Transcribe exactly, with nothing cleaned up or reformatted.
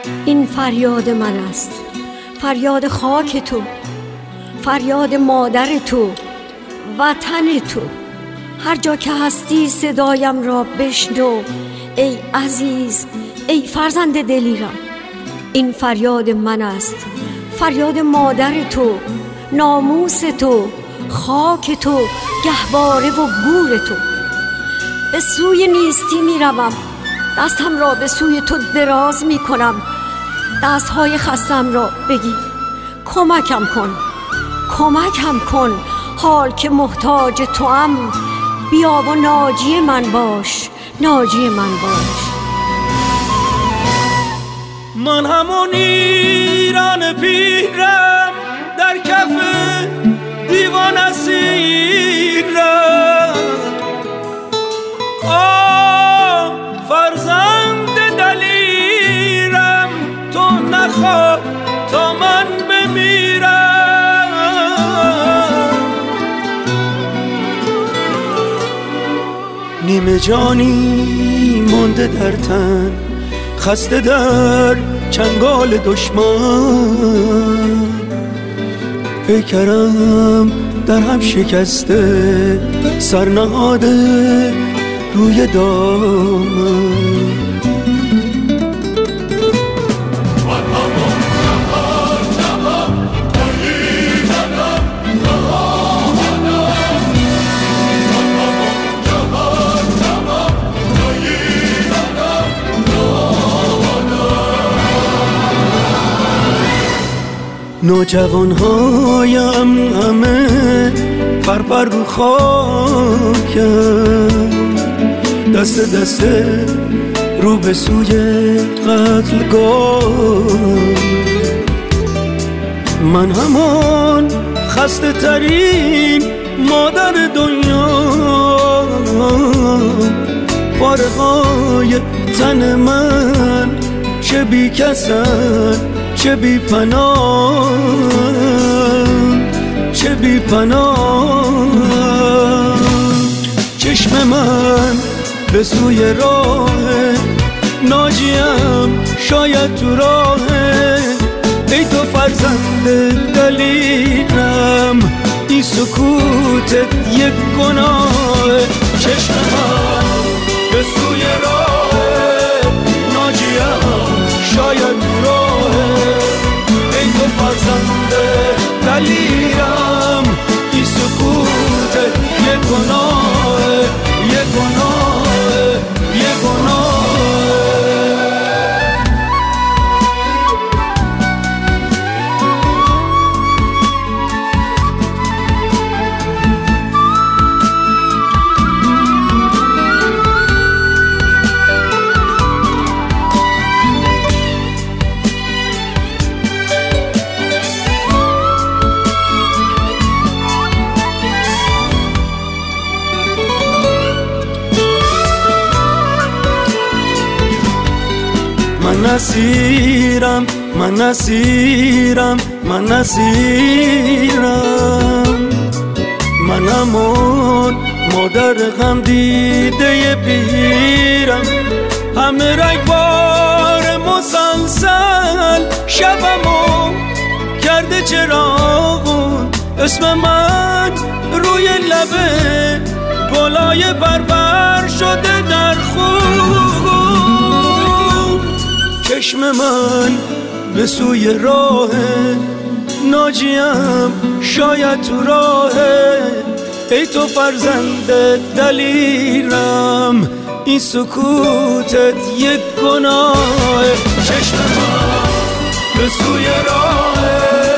این فریاد من است، فریاد خاک تو، فریاد مادر تو، وطن تو. هر جا که هستی صدایم را بشنو ای عزیز، ای فرزند دلیرم. این فریاد من است، فریاد مادر تو، ناموس تو، خاک تو، گهواره و گور تو. به سوی نیستی می روم، دستم را به سوی تو دراز می کنم. دستهای خستم را بگیر، کمکم کن، کمکم کن. حال که محتاج توام، بیا و ناجی من باش، ناجی من باش. من همون ایران پیرم، در کف دیوان اسیرم. آه فرزند دلیرم، تو نخواه تا من بمیرم. نیمه جانی مونده در تن، خسته در چنگال دشمن. پیکرم در هم شکسته، سرنهاده روی دامن. نوجوانهایم همه پرپر رو خاکم، دست دست رو به سوی قتلگاه. من همان خسته ترین مادر دنیا، پاره های تن من چه بی کسن، چه بی پناه، چه بی پناه. چشم من به سوی راه ناجیم، شاید تو راه. ای تو فرزند دلیرم، این سکوتت یک گناه. چشم من به سوی راه ناجیم، شاید تو راه. ای تو فرزند دلیرم، این سکوت یه گناه، یه گناه، یه گناه. من اسیرم، من اسیرم، من اسیرم. من همون مادر غم دیده پیرم، همه رگبار مسلسل شبمو کرده چراغون. اسم من روی لبه گلای بربر شده در خون. چشم من به سوی راه ناجیم، شاید تو راه. ای تو فرزند دلیرم، این سکوتت یک گناه. چشم من به سوی راه